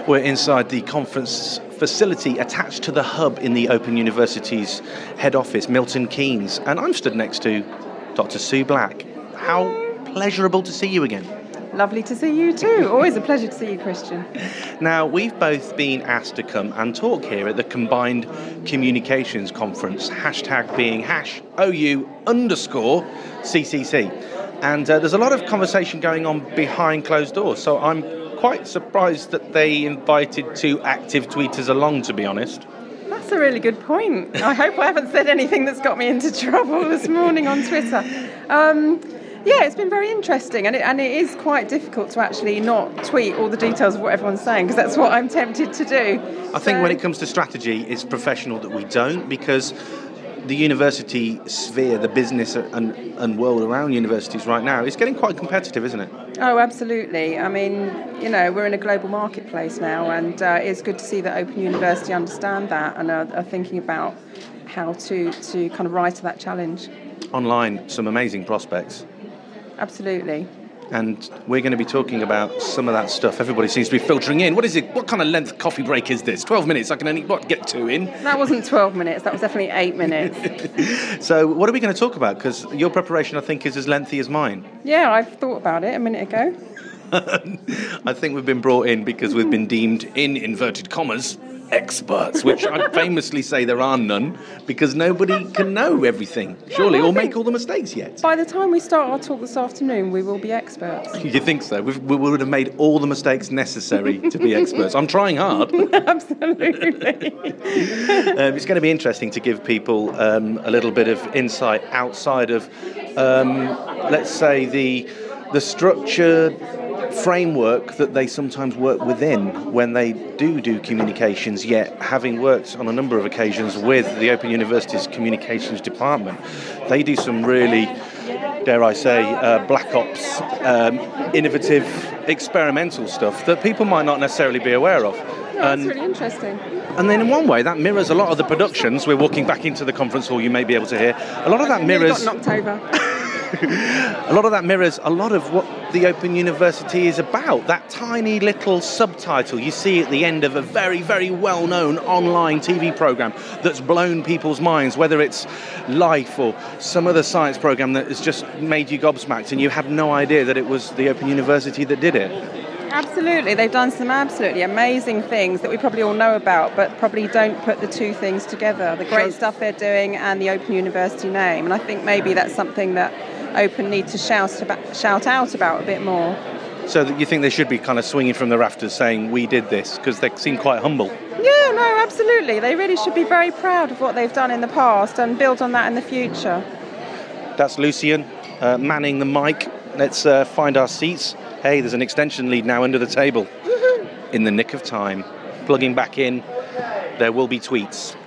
We're inside the conference facility attached to the hub in the Open University's head office, Milton Keynes, and I'm stood next to Dr. Sue Black. How pleasurable to see you again. Lovely to see you too. Always a pleasure to see you, Christian. Now, we've both been asked to come and talk here at the Combined Communications Conference, hashtag being #OU_CCC. And there's a lot of conversation going on behind closed doors, so I'm quite surprised that they invited two active tweeters along, to be honest. That's a really good point. I hope I haven't said anything that's got me into trouble this morning on Twitter. Yeah, it's been very interesting, and it is quite difficult to actually not tweet all the details of what everyone's saying, because that's what I'm tempted to do. I think when it comes to strategy, it's professional that we don't, because the university sphere, the business and world around universities right now is getting quite competitive, isn't it? Oh, absolutely. I mean, we're in a global marketplace now, and it's good to see that Open University understand that and are thinking about how to kind of rise to that challenge. Online, some amazing prospects. Absolutely. And we're going to be talking about some of that stuff. Everybody seems to be filtering in. What is it? What kind of length coffee break is this? 12 minutes. I can only get two in. That wasn't 12 minutes. That was definitely 8 minutes. So what are we going to talk about? Because your preparation, I think, is as lengthy as mine. Yeah, I've thought about it a minute ago. I think we've been brought in because we've been deemed, in inverted commas, experts, which I famously say there are none, because nobody can know everything, surely, or make all the mistakes yet. By the time we start our talk this afternoon, we will be experts. You think so? We would have made all the mistakes necessary to be experts. I'm trying hard. Absolutely. It's going to be interesting to give people a little bit of insight outside of, let's say, the structured framework that they sometimes work within when they do communications, yet having worked on a number of occasions with the Open University's communications department, they do some really, dare I say, black ops, innovative, experimental stuff that people might not necessarily be aware of. That's really interesting. And then in one way, that mirrors a lot of the productions. We're walking back into the conference hall, you may be able to hear. A lot of that mirrors... got knocked over. A lot of that mirrors a lot of what the Open University is about. That tiny little subtitle you see at the end of a very, very well-known online TV programme that's blown people's minds, whether it's Life or some other science programme that has just made you gobsmacked and you had no idea that it was the Open University that did it. Absolutely. They've done some absolutely amazing things that we probably all know about, but probably don't put the two things together, the great stuff they're doing and the Open University name. And I think maybe that's something that Open need to shout out about a bit more. So that you think they should be kind of swinging from the rafters saying, we did this, because they seem quite humble. Yeah, no, absolutely. They really should be very proud of what they've done in the past and build on that in the future. That's Lucian manning the mic. Let's find our seats. Hey, there's an extension lead now under the table. In the nick of time. Plugging back in, there will be tweets.